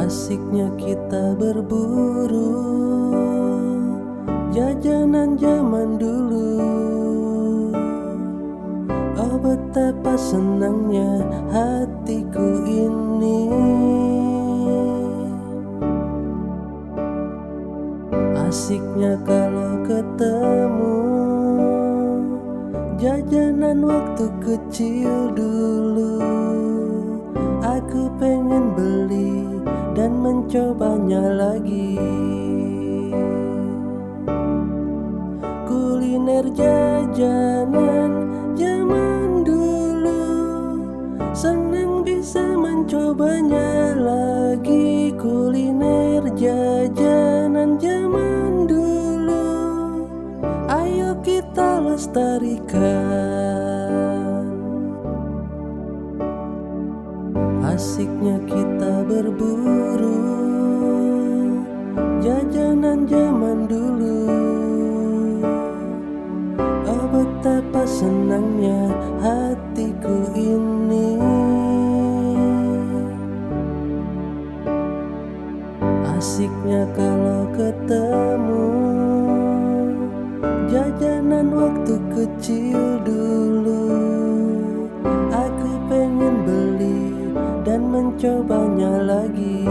Asiknya kita berburu jajanan zaman dulu. Oh betapa senangnya hatiku ini. Asiknya kalau ketemu jajanan waktu kecil dulu. Aku pengen beli dan mencobanya lagi. Kuliner jajanan zaman dulu, senang bisa mencobanya lagi. Kuliner jajanan zaman dulu, ayo kita lestarikan. Asiknya kita berburu jajanan zaman dulu. Oh betapa senangnya hatiku ini. Asiknya kalau ketemu jajanan waktu kecil dulu. Aku pengen beli dan mencobanya lagi.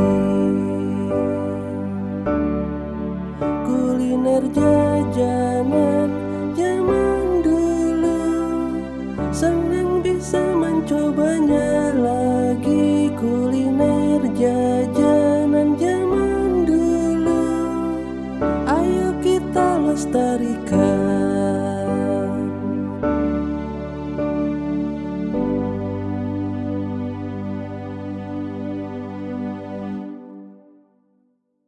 Kuliner jajanan zaman dulu, senang bisa mencobanya